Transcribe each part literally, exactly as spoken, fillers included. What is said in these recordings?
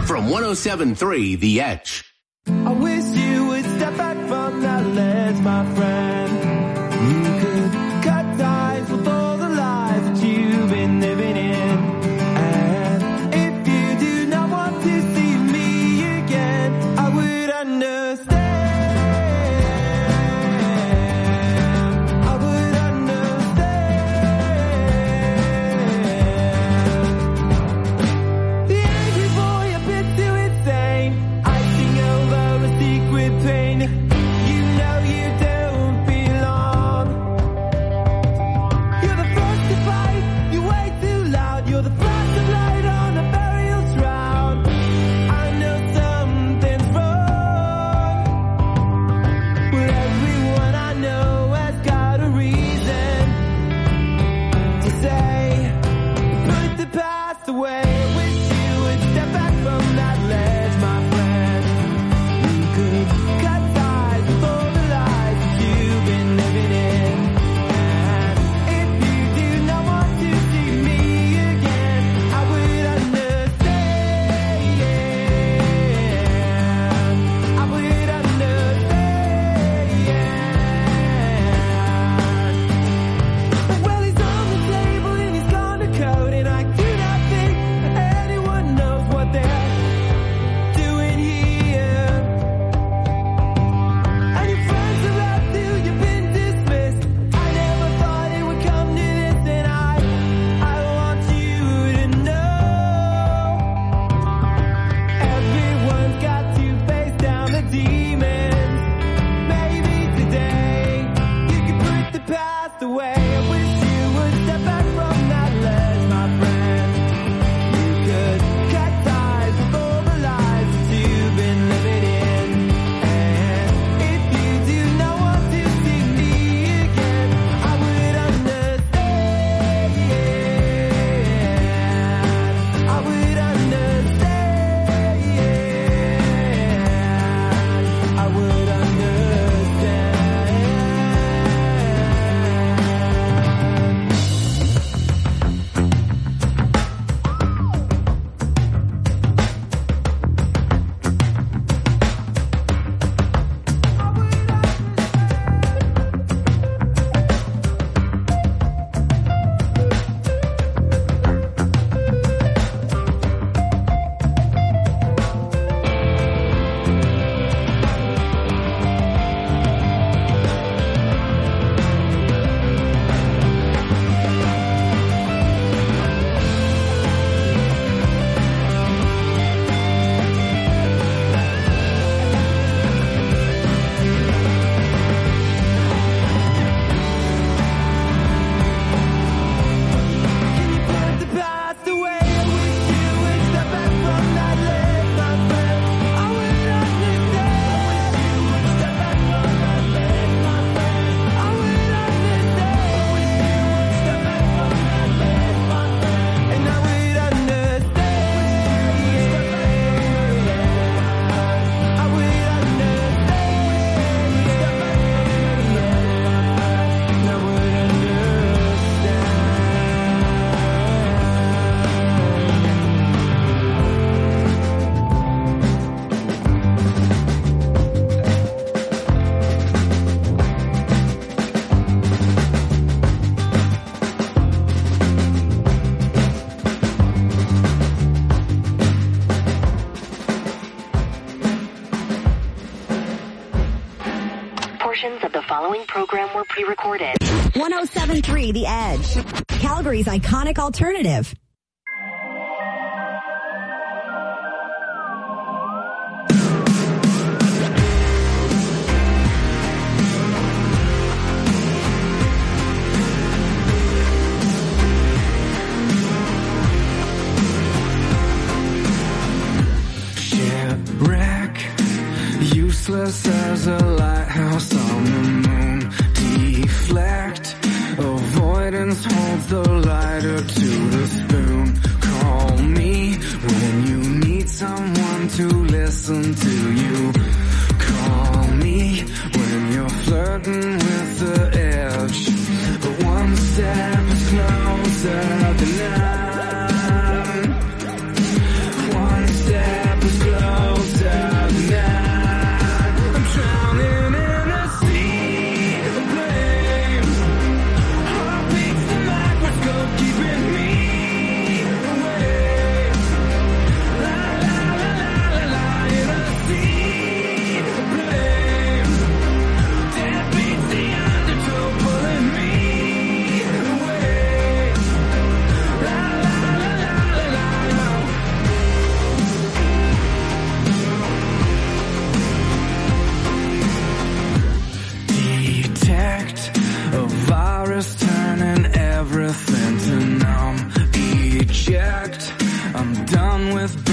from one oh seven point three The Edge. I wish you would step back from that ledge, my friend. You could cut ties with all the lies that you've been living in. And if you do not want to see me again, I would understand. I would understand. The angry boy a bit too insane, icing over a secret pain. You know you don't belong. You're the first to fight, you're way too loud. You're the flash of light on a burial shroud. I know something's wrong. Well, everyone I know has got a reason to say, put the past away. I wish you would step back from that ledge, my friend. You could cut ties with all the lies that you've been living in. And if you do not want to see me again, I would understand. I would understand. Well, he's on the table and he's gone to code, and I do not think anyone knows what they're doing here. And your friends are out till you've been dismissed. I never thought it would come to this, and I, I want you to know, everyone's got to face down the demons. Maybe today you can put the past away. I wish you would step back from that ledge, my friend. You could cut ties with all the lies that you've been living in. And if you do not want to see me again, I would understand. I would understand. I would understand. Can you put the past away? I wish you would step back from that ledge, my friend. I would understand. I wish you would step back from that ledge, my friend. I would understand. I wish you would step back from that ledge, my friend. And I would understand. I would understand. Step back from that ledge, and I would Portions of the following program were pre-recorded. one oh seven point three The Edge, Calgary's iconic alternative. Shipwreck, useless as a lighthouse on the moon. Deflect, avoidance holds the lighter to the spoon. Call me when you need someone to listen to you. Call me when you're flirting with the edge. But one step is closer than none. One step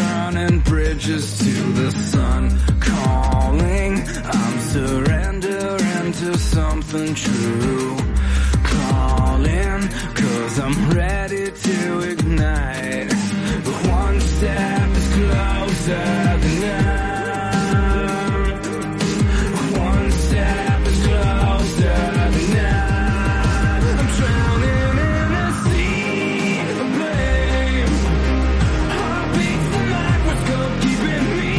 burning bridges to the sun calling. I'm surrendering to something true. Calling, cause I'm ready to ignite. One step is closer than now. One step is closer than now. I'm drowning in a sea of blame. Heartbeats the microscope keeping me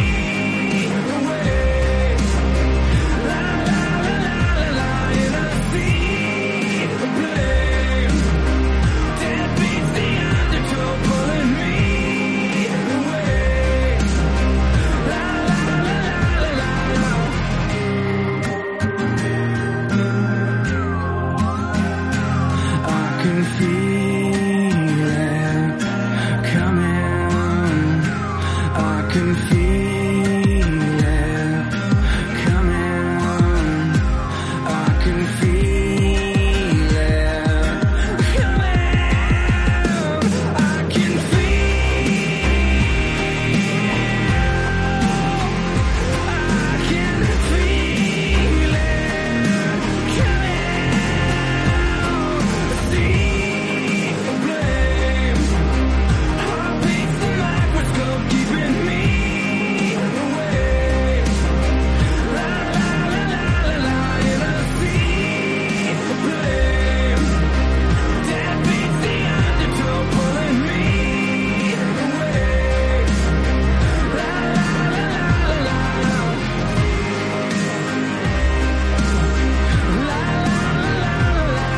away. La la la la la la in a sea of blame. Dead beats the undertow pulling me away. La la la la la la. I can feel it coming. I can feel it coming. I can feel it coming. I can feel. I can feel it coming. Sea of blame. Heartbeats the microscope keeping me away. La la la la la la in a sea of blame. Dead beats the undertow pulling me away. La la la la la la. La la la la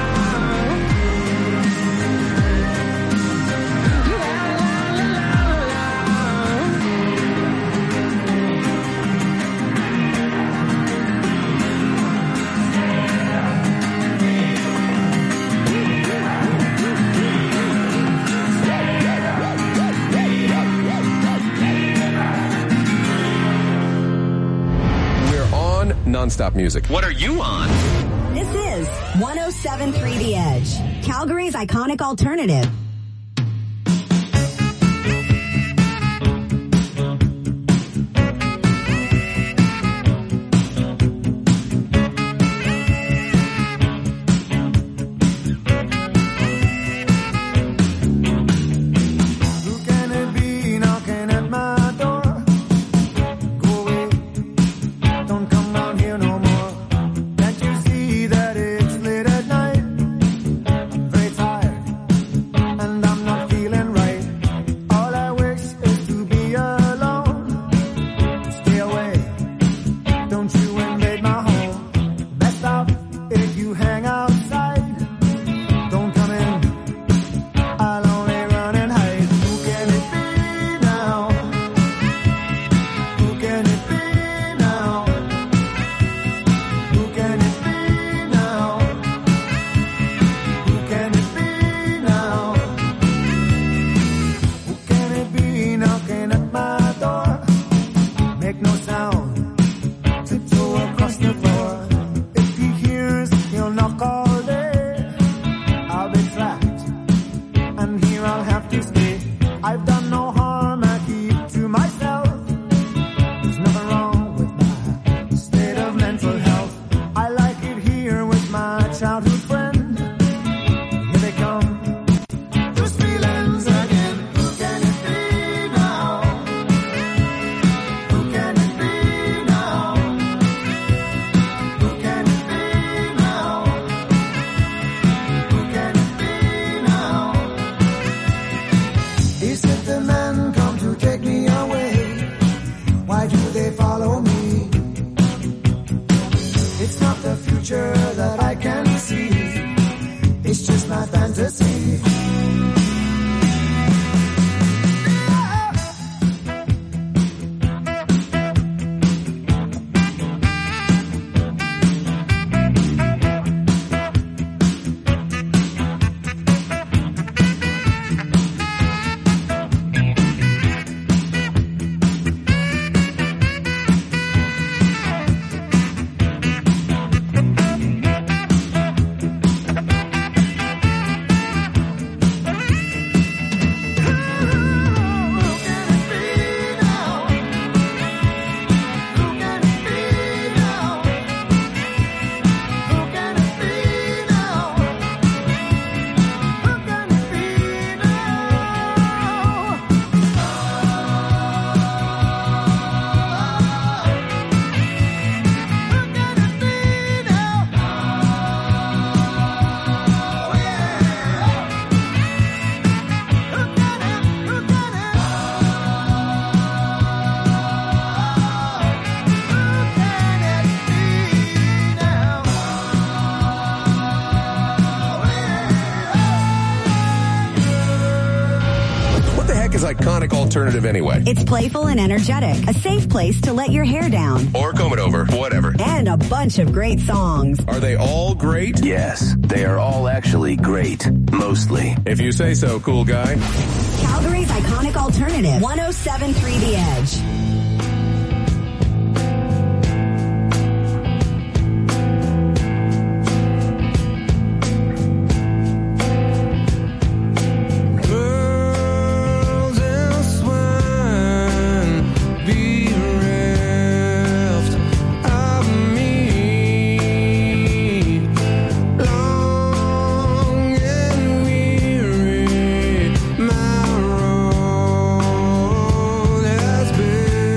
We're on nonstop music. What are you on? This is one oh seven point three The Edge, Calgary's iconic alternative. Who can it be knocking at my door? Go away, don't come down here no more. Can't you see that it's late at night? I'm very tired. iconic alternative anyway. It's playful and energetic, a safe place to let your hair down, Or comb it over, whatever. and a bunch of great songs. Are they all great? Yes, they are all actually great. Mostly. If you say so, cool guy. Calgary's iconic alternative, one oh seven point three The Edge. Pearls and swine be reft of me. Long and weary, my road has been.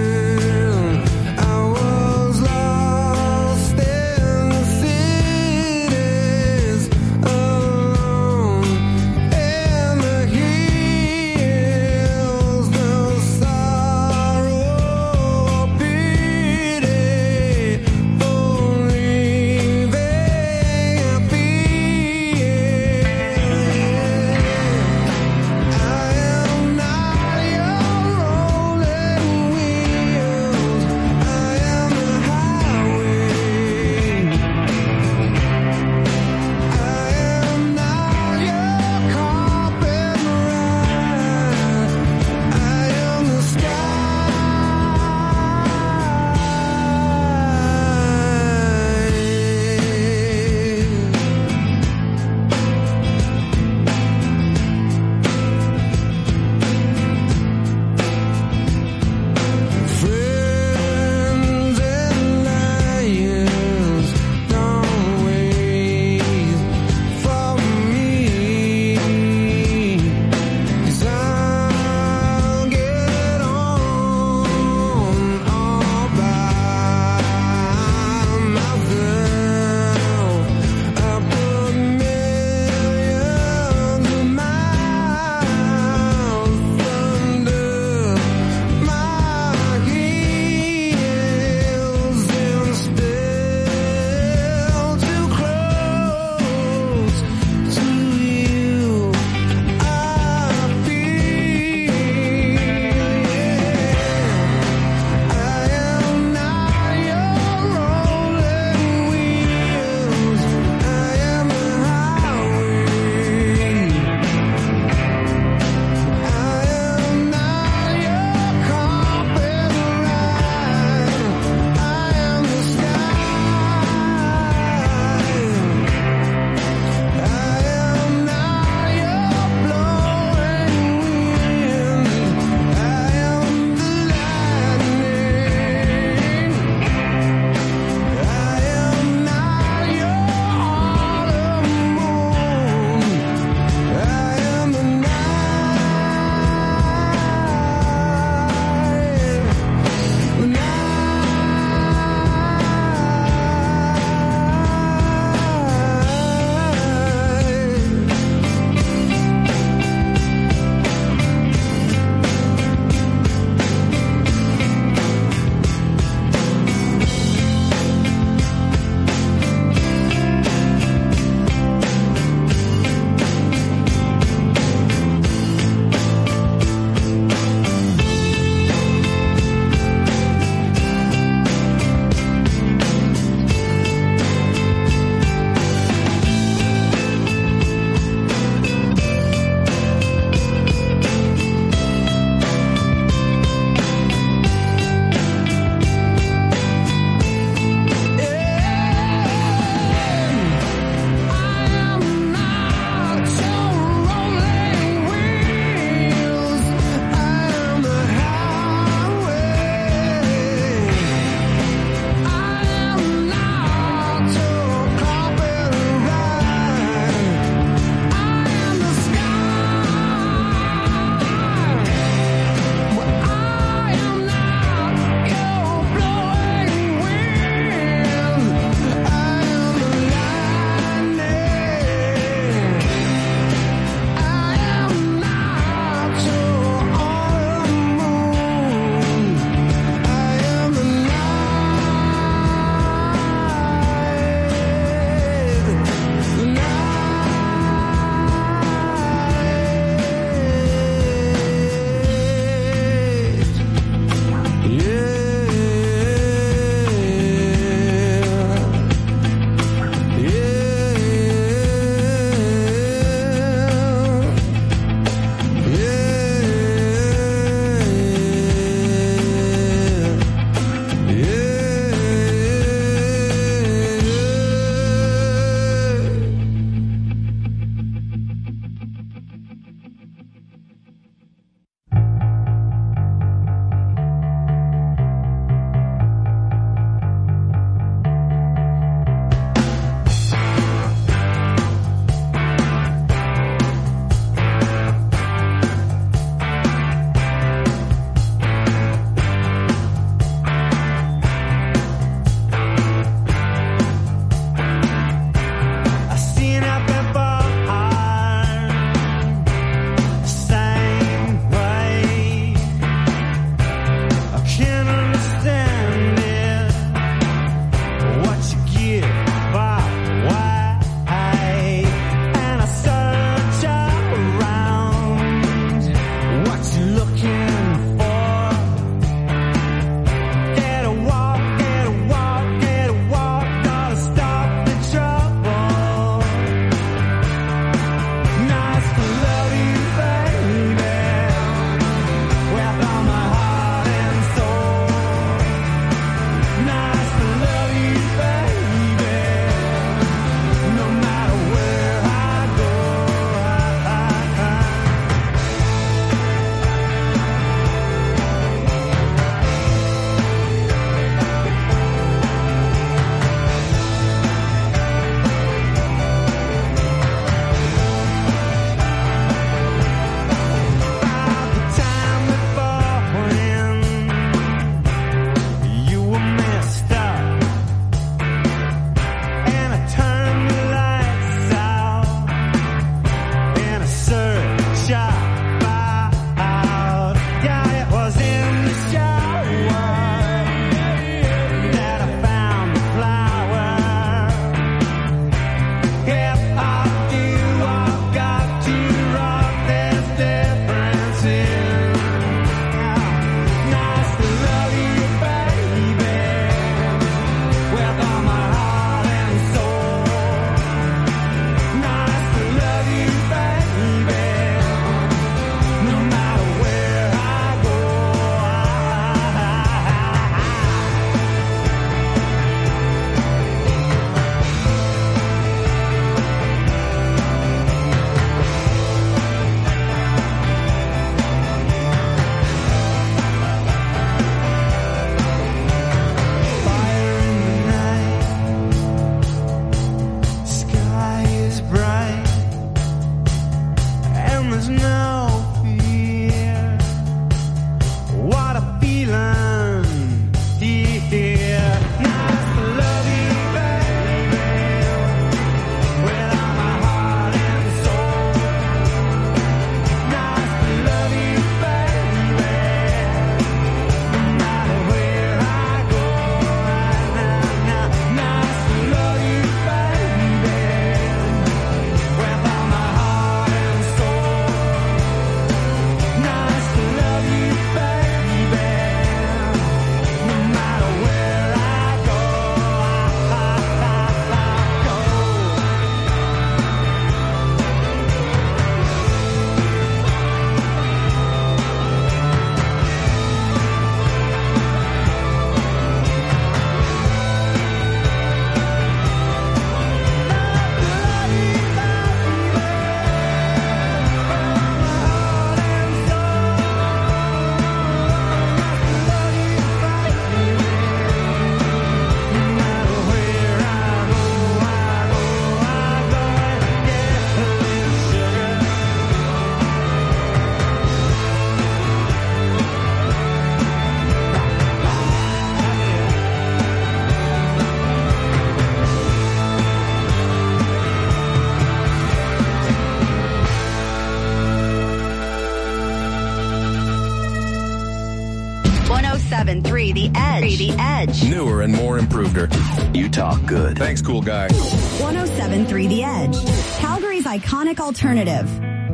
one oh seven point three The Edge. The Edge. Newer and more improveder. You talk good. Thanks, cool guy. one oh seven point three The Edge. Calgary's iconic alternative.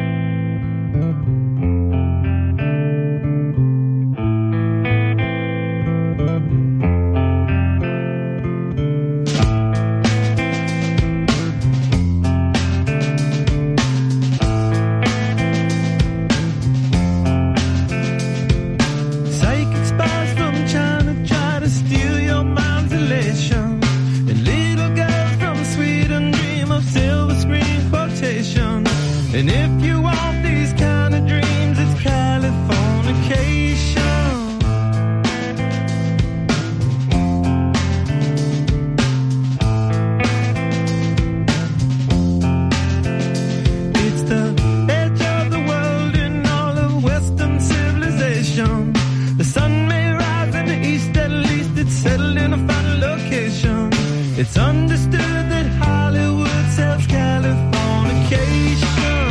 And if you want these kind of dreams, it's Californication. It's the edge of the world in all of Western civilization. The sun may rise in the east, at least it's settled in a final location. It's understood that Hollywood sells Californication.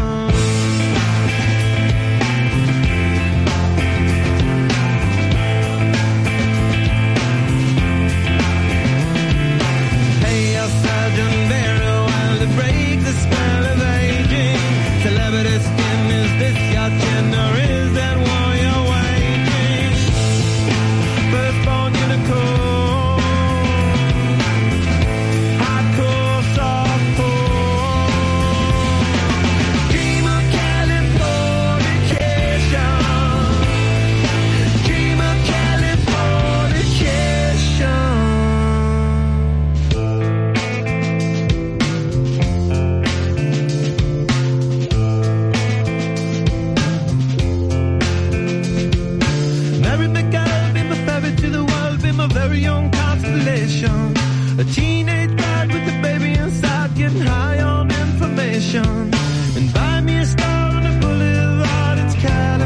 A teenage bride with a baby inside, getting high on information. And buy me a star on a boulevard, it's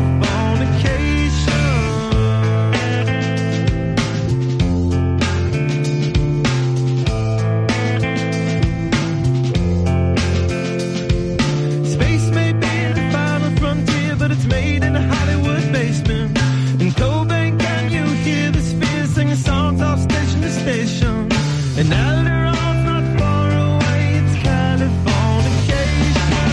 Californication. Space may be the final frontier, but it's made in a Hollywood basement. In Cobain, can you hear the spheres singing songs off station to station? And Alderon's not far away, it's Californication.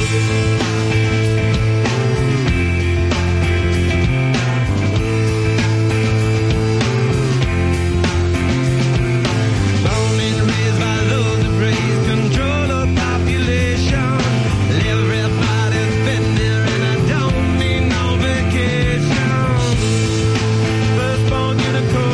Born and raised by those that praise control of population. Everybody's been there and I don't need no vacation. Firstborn unicorn.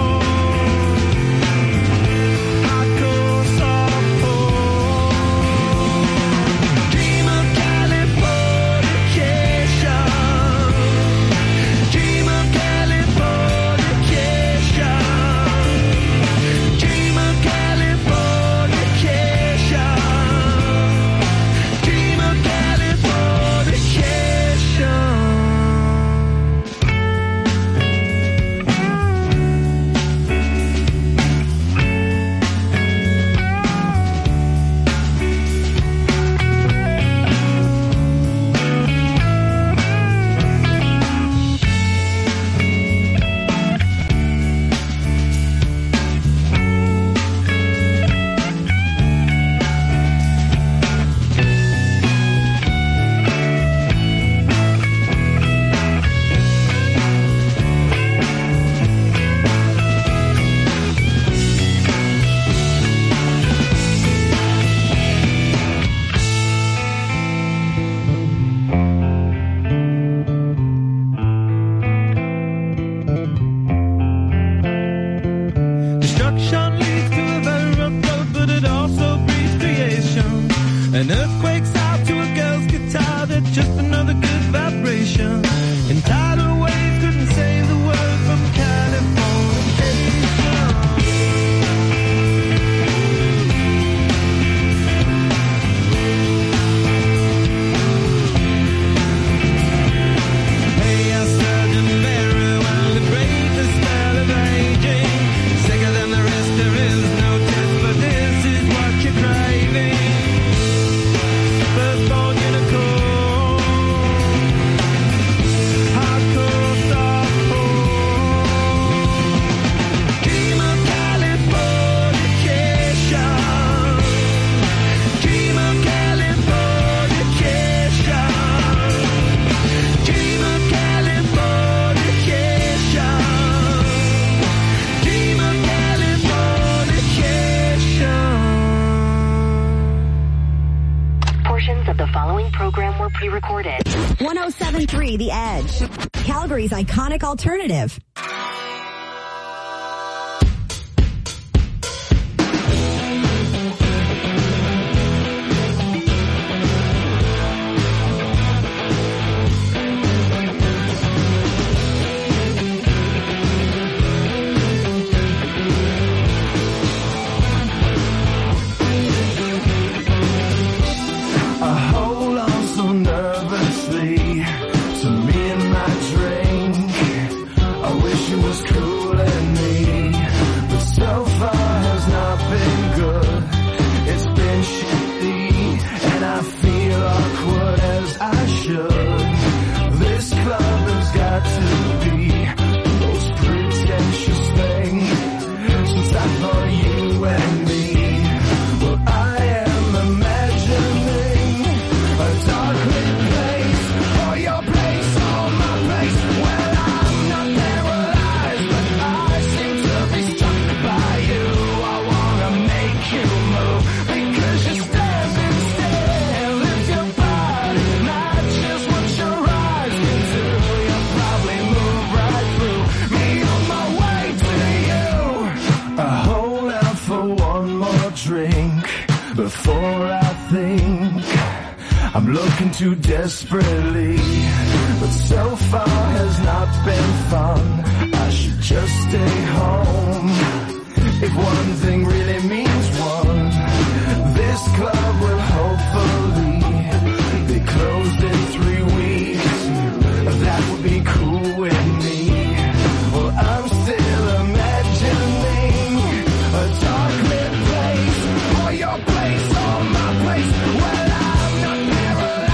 An earthquake's out to a girl's guitar, that's just another good vibration. And tidal waves couldn't save the world from Californication. Hey, I surgeon very well to break the spell of aging. Sicker than the rest, there is no test, but this is what you're craving. pre-recorded. one oh seven point three The Edge, Calgary's iconic alternative. Too desperately, but so far has not been fun. I should just stay home. If one thing really means one, this club will hopefully be closed in three weeks. That would be cool with me. Well, I'm still imagining a dark lit place, or your place, or my place. Well, I'm not paralyzed.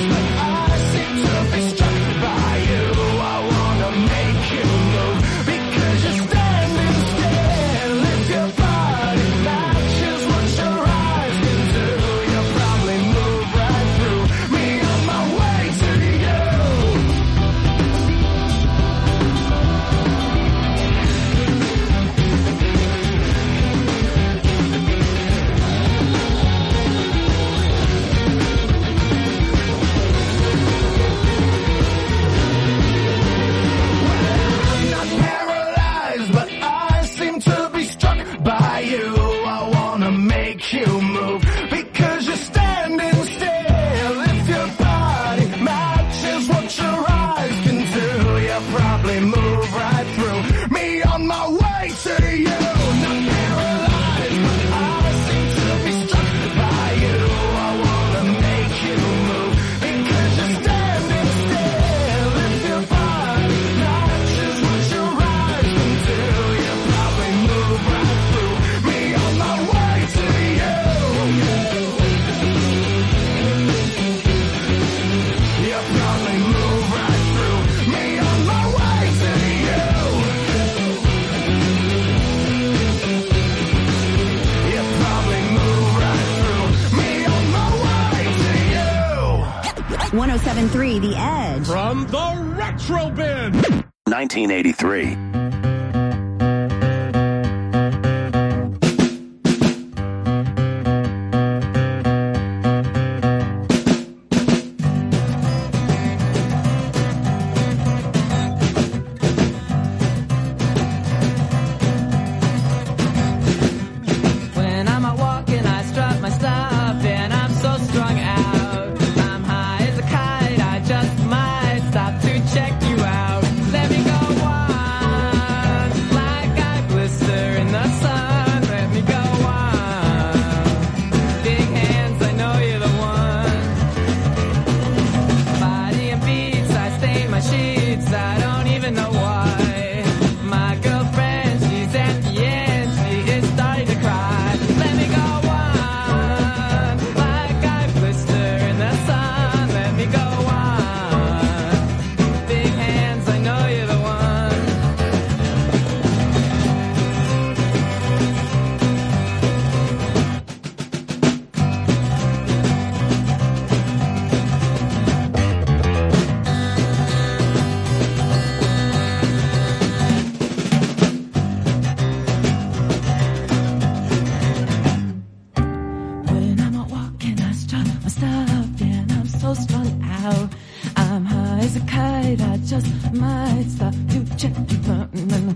one oh seven point three The Edge. From the Retro Bin. nineteen eighty-three. When I'm out walking, I strut my stuff, and I'm so strung out. I'm high as a kite, I just might stop to check you out. Let me go wild.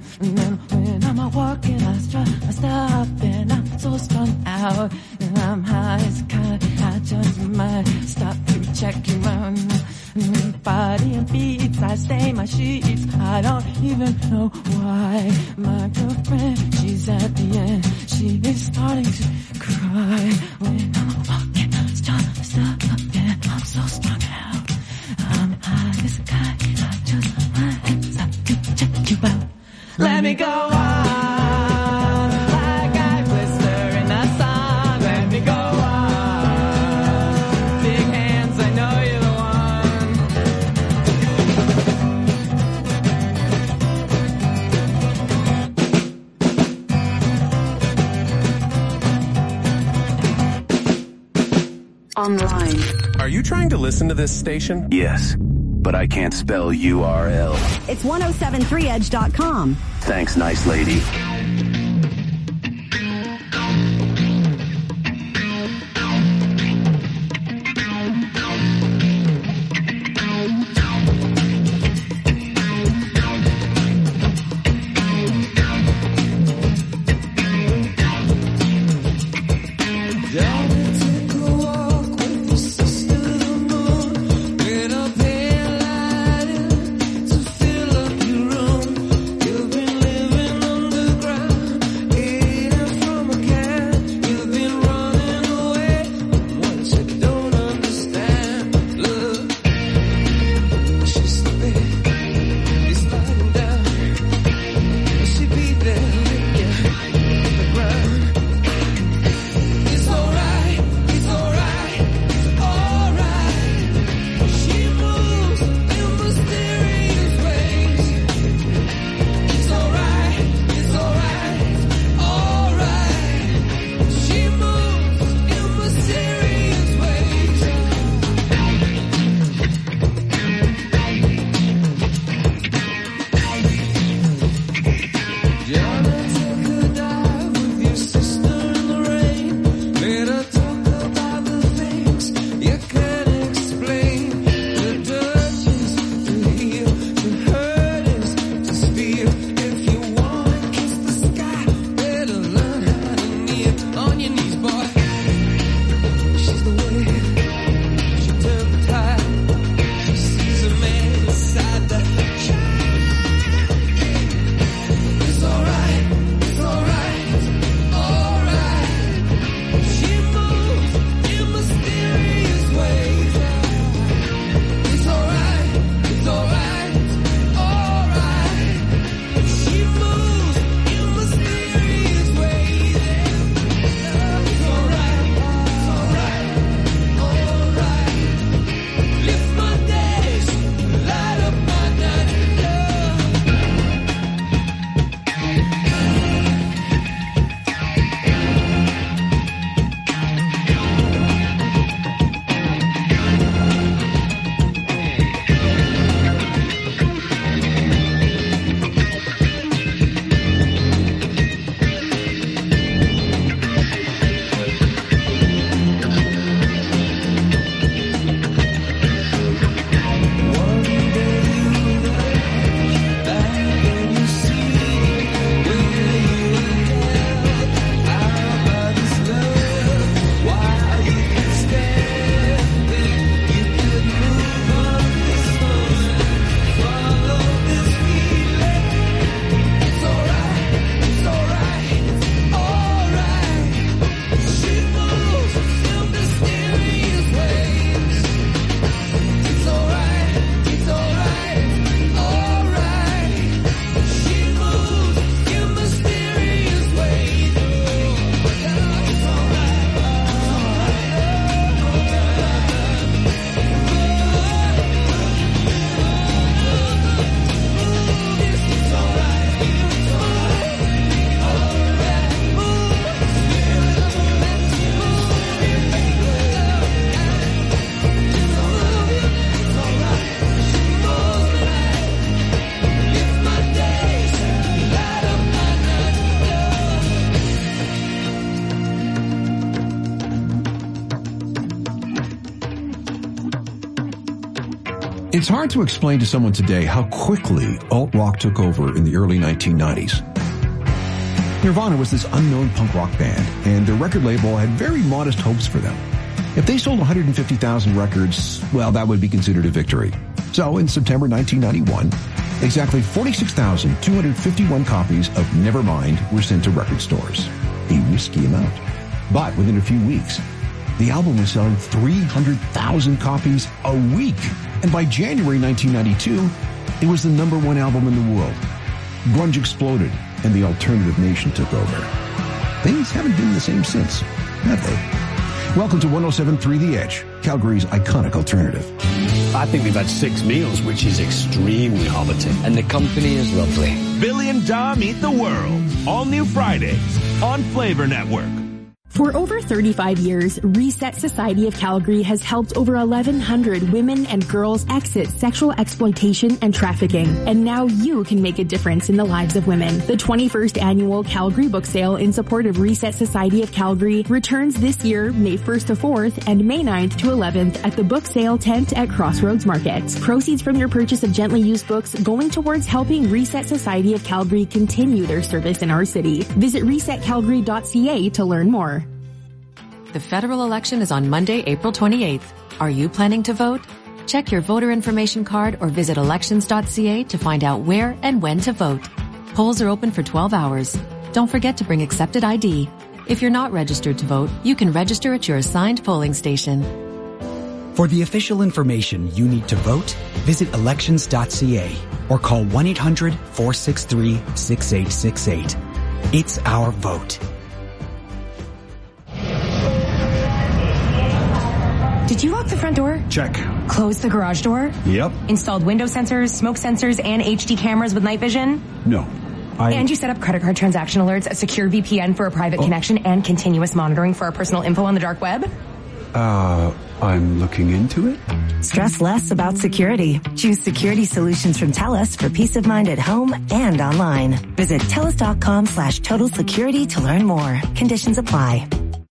And then when I'm out walking, I strut, I stop, and I'm so strung out. And I'm high as a kite, I just might stop to check you out. Body and beats, I stain my sheets. I don't even know why. My girlfriend, she's at the end. She is starting to cry. When I'm walking, stop, stop, and I'm so strung out. I'm high as a kite, I just might stop to check you out. Let me go on, like I blister in the sun. Let me go on, big hands, I know you're the Online. Are you trying to listen to this station? Yes, but I can't spell U R L. It's ten seventy-three edge dot com. Thanks, nice lady. You've been living underground. It's hard to explain to someone today how quickly alt-rock took over in the early nineteen nineties. Nirvana was this unknown punk rock band, and their record label had very modest hopes for them. If they sold one hundred fifty thousand records, well, that would be considered a victory. So in September nineteen ninety-one, exactly forty-six thousand two hundred fifty-one copies of Nevermind were sent to record stores. A risky amount. But within a few weeks, the album was selling three hundred thousand copies a week. And by January nineteen ninety-two, it was the number one album in the world. Grunge exploded, and the alternative nation took over. Things haven't been the same since, have they? Welcome to one oh seven point three The Edge, Calgary's iconic alternative. I think we've had six meals, which is extremely Hobbiting. And the company is lovely. Billy and Dom Eat the World. All new Fridays on Flavor Network. For over thirty-five years, Reset Society of Calgary has helped over eleven hundred women and girls exit sexual exploitation and trafficking. And now you can make a difference in the lives of women. The twenty-first annual Calgary Book Sale in support of Reset Society of Calgary returns this year, May first to fourth and May ninth to eleventh at the Book Sale tent at Crossroads Market. Proceeds from your purchase of gently used books going towards helping Reset Society of Calgary continue their service in our city. Visit reset calgary dot c a to learn more. The federal election is on Monday, April twenty-eighth. Are you planning to vote? Check your voter information card or visit elections dot c a to find out where and when to vote. Polls are open for twelve hours. Don't forget to bring accepted I D. If you're not registered to vote, you can register at your assigned polling station. For the official information you need to vote, visit elections dot c a or call one eight hundred four six three six eight six eight. It's our vote. Did you lock the front door? Check. Close the garage door? Yep. Installed window sensors, smoke sensors, and H D cameras with night vision? No. I... And you set up credit card transaction alerts, a secure V P N for a private oh. connection, and continuous monitoring for our personal info on the dark web? Uh, I'm looking into it. Stress less about security. Choose security solutions from TELUS for peace of mind at home and online. Visit telus.com slash total security to learn more. Conditions apply.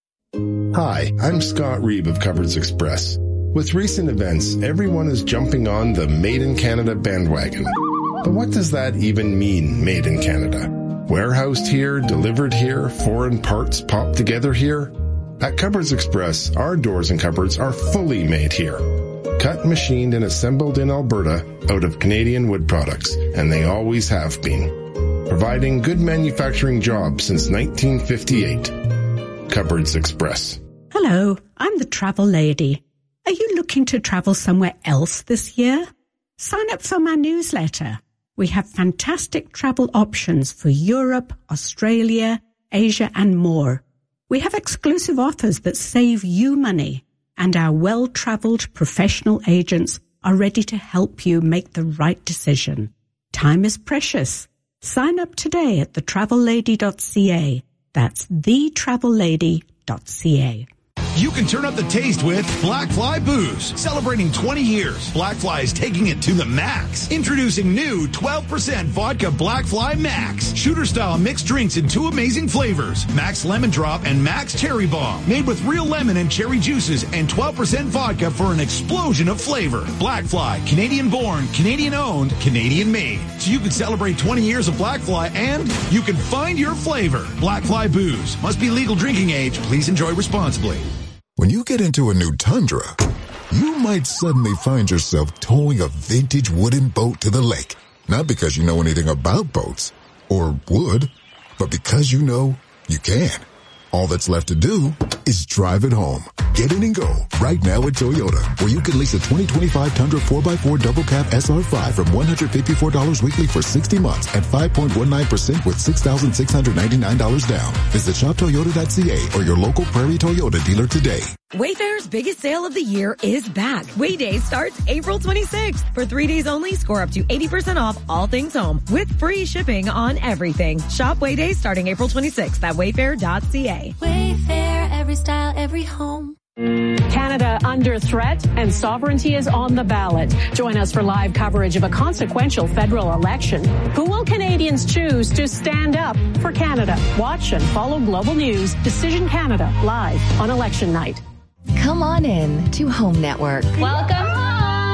Hi, I'm Scott Reeve of Cupboards Express. With recent events, everyone is jumping on the Made in Canada bandwagon. But what does that even mean, Made in Canada? Warehoused here, delivered here, foreign parts popped together here? At Cupboards Express, our doors and cupboards are fully made here. Cut, machined, and assembled in Alberta out of Canadian wood products, and they always have been. Providing good manufacturing jobs since nineteen fifty-eight. Cupboards Express. Hello, I'm the Travel Lady. Are you looking to travel somewhere else this year? Sign up for my newsletter. We have fantastic travel options for Europe, Australia, Asia, and more. We have exclusive offers that save you money, and our well-traveled professional agents are ready to help you make the right decision. Time is precious. Sign up today at the travel lady dot c a. That's the travel lady dot c a. You can turn up the taste with Black Fly Booze. Celebrating twenty years, Black Fly is taking it to the max. Introducing new twelve percent Vodka Black Fly Max. Shooter-style mixed drinks in two amazing flavors. Max Lemon Drop and Max Cherry Bomb. Made with real lemon and cherry juices and twelve percent vodka for an explosion of flavor. Black Fly, Canadian-born, Canadian-owned, Canadian-made. So you can celebrate twenty years of Black Fly and you can find your flavor. Black Fly Booze. Must be legal drinking age. Please enjoy responsibly. When you get into a new Tundra, you might suddenly find yourself towing a vintage wooden boat to the lake. Not because you know anything about boats, or would, but because you know you can. All that's left to do is drive it home. Get in and go right now at Toyota, where you can lease a twenty twenty-five Tundra four by four Double Cab S R five from one hundred fifty-four dollars weekly for sixty months at five point one nine percent with six thousand six hundred ninety-nine dollars down. Visit shop toyota dot c a or your local Prairie Toyota dealer today. Wayfair's biggest sale of the year is back. Way Day starts April twenty-sixth. For three days only, score up to eighty percent off all things home with free shipping on everything. Shop Way Day starting April twenty-sixth at wayfair dot c a. Wayfair, every style, every home. Canada under threat and sovereignty is on the ballot. Join us for live coverage of a consequential federal election. Who will Canadians choose to stand up for Canada? Watch and follow Global News Decision Canada live on election night. Come on in to Home Network. Welcome home.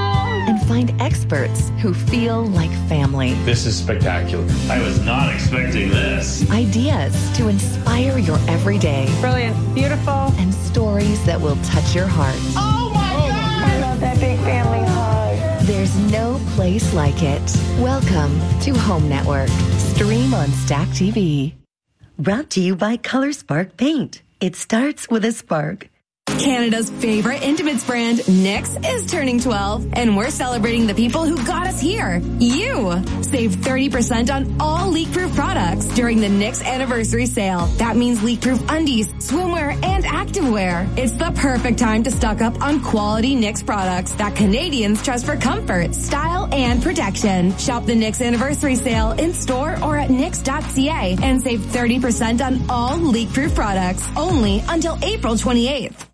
and find experts who feel like family. This is spectacular. I was not expecting this. Ideas to inspire your everyday. Brilliant. Beautiful. And stories that will touch your heart. Oh my God! I love that big family hug. There's no place like it. Welcome to Home Network. Stream on Stack T V. Brought to you by Color Spark Paint. It starts with a spark. Canada's favorite intimates brand, NYX, is turning twelve, and we're celebrating the people who got us here. You! Save thirty percent on all leak-proof products during the NYX anniversary sale. That means leak-proof undies, swimwear, and activewear. It's the perfect time to stock up on quality NYX products that Canadians trust for comfort, style, and protection. Shop the NYX anniversary sale in store or at nyx dot c a and save thirty percent on all leak-proof products only until April twenty-eighth.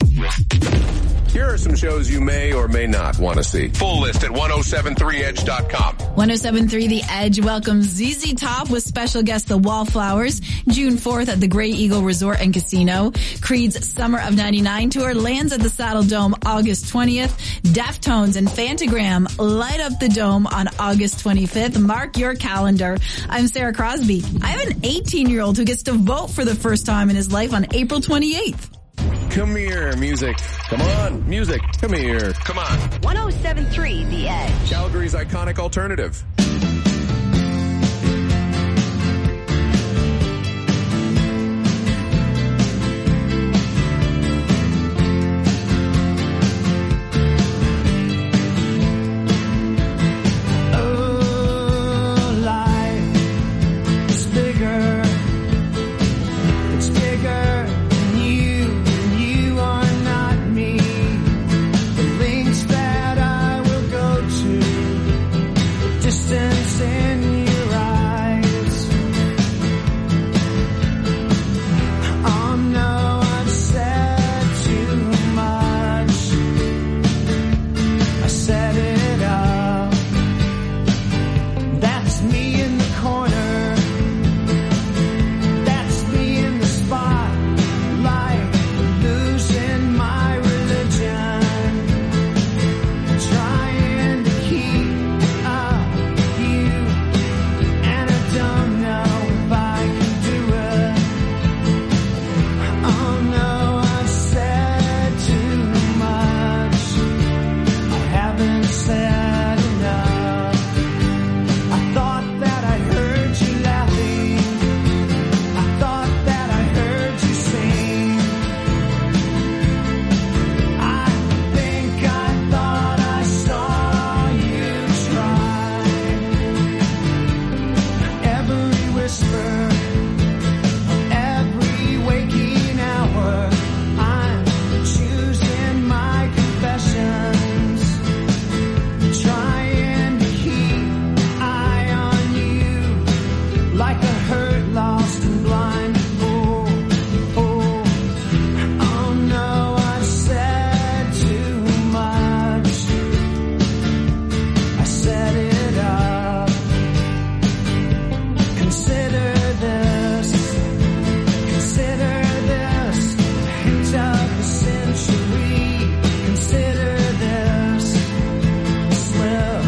Here are some shows you may or may not want to see. Full list at ten seventy-three edge dot com. ten seventy-three The Edge welcomes Z Z Top with special guest The Wallflowers, June fourth at the Grey Eagle Resort and Casino. Creed's Summer of ninety-nine tour lands at the Saddle Dome August twentieth. Deftones and Phantogram light up the dome on August twenty-fifth. Mark your calendar. I'm Sarah Crosby. I have an eighteen-year-old who gets to vote for the first time in his life on April twenty-eighth. Come here, music. Come on, music. Come here. Come on. ten seventy-three The Edge. Calgary's iconic alternative.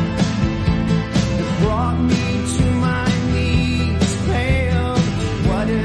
Brought me to my knees, pale. What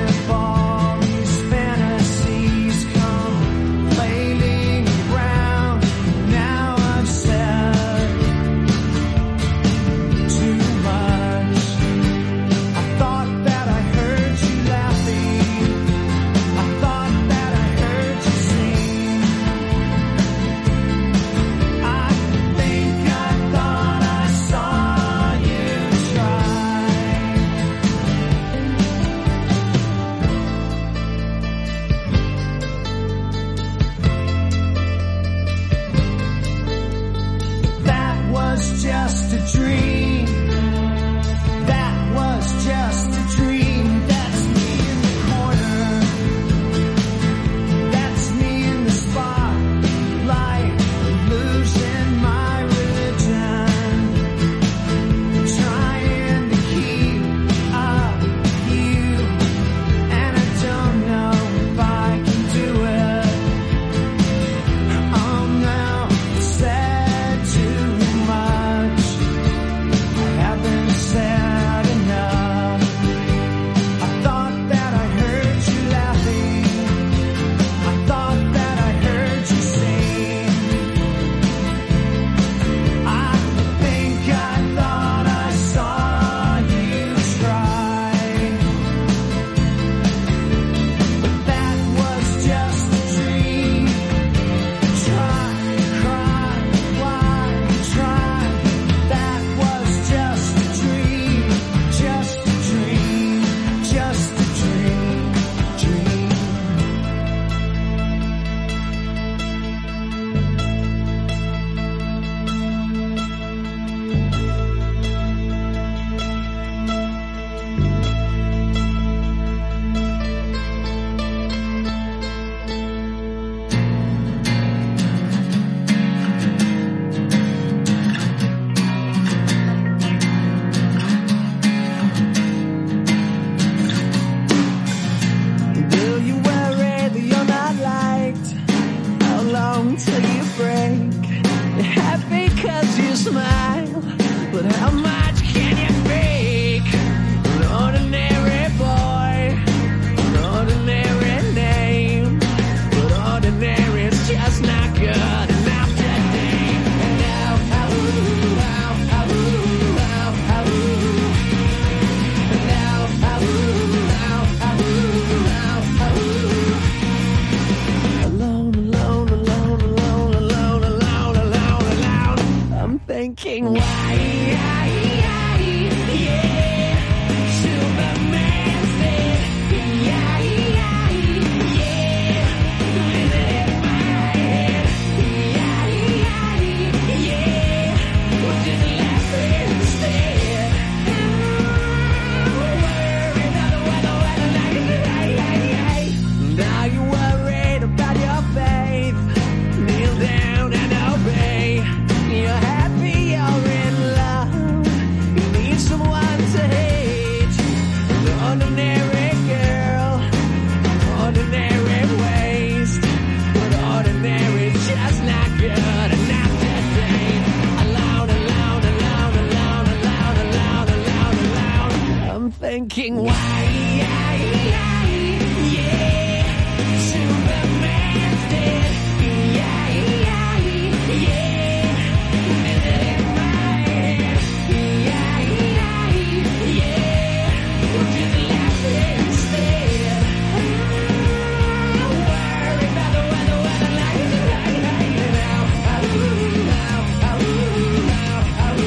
ordinary girl, ordinary waste, but ordinary just not good enough today. Alone, alone, alone, alone, alone, alone, alone, alone. I'm thinking why, yeah, yeah, yeah. Superman's dead, yeah, yeah, yeah. In my head, yeah, yeah, yeah. Just laugh instead. I worry about the weather, weather like it's right, right now. Now, now, now, now,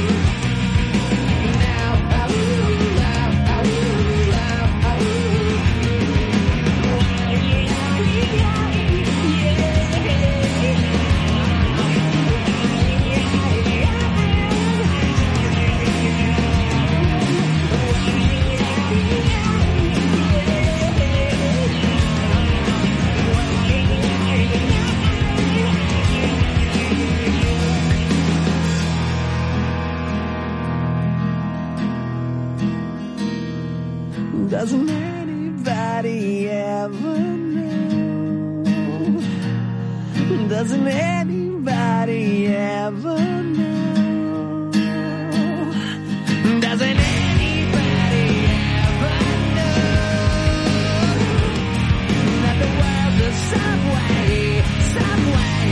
doesn't anybody ever know? Doesn't anybody ever know? Doesn't anybody ever know that the world's a subway, subway?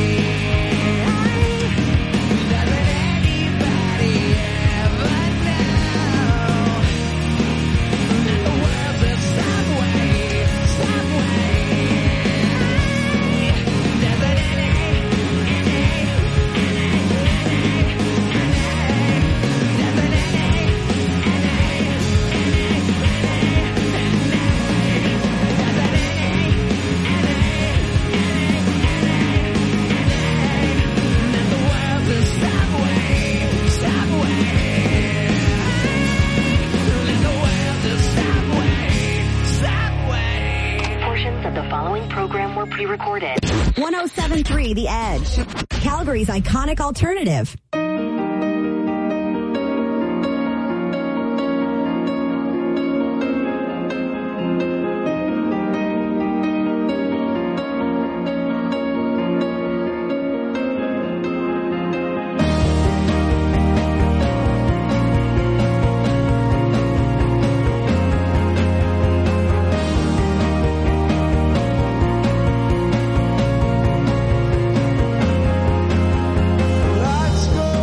Doesn't anybody ever know that the world's a subway, subway? Doesn't Portions of the following program were pre-recorded. one oh seven point three The Edge, Calgary's iconic alternative. Let's go.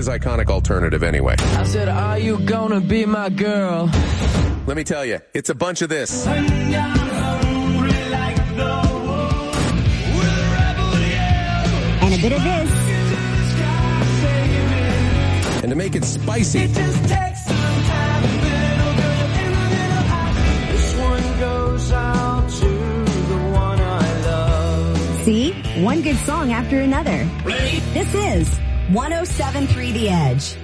America's iconic alternative anyway. I said, are you gonna be my girl? Let me tell you, it's a bunch of this. And a bit of this. And to make it spicy, it just takes some time. This one goes out to the one I love. See? One good song after another. Ready? This is one oh seven point three The Edge.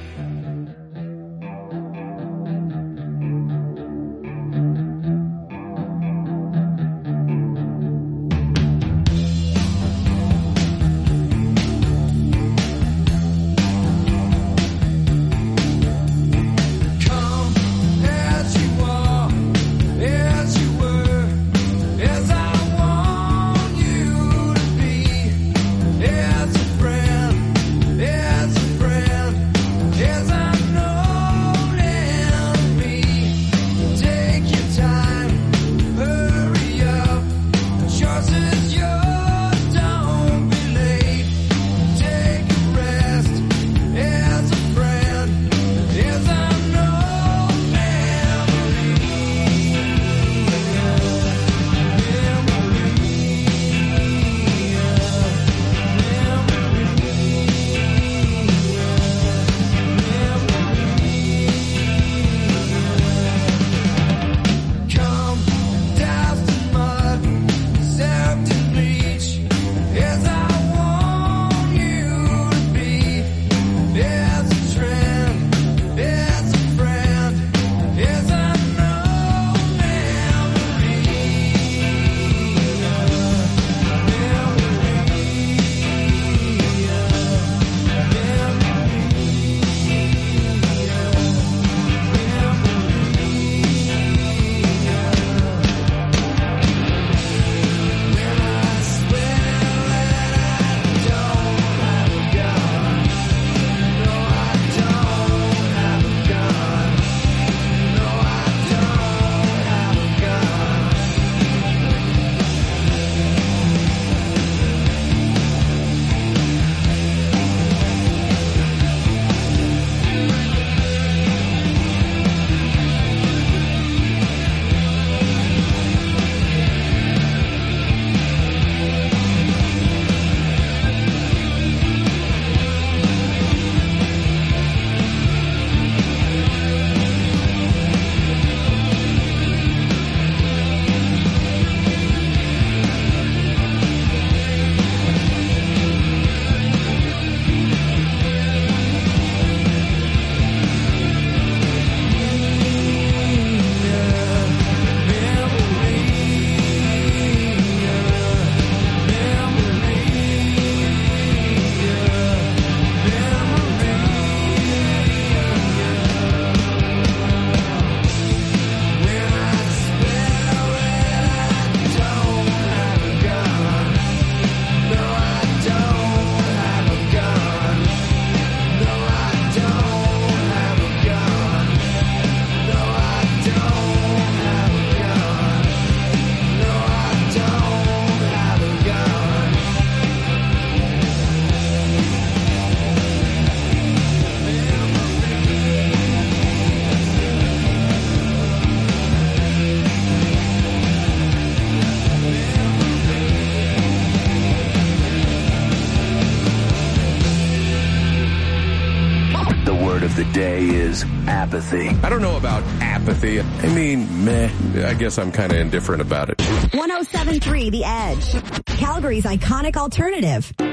The day is apathy. I don't know about apathy. I mean, meh. I guess I'm kind of indifferent about it. one oh seven point three The Edge. Calgary's iconic alternative.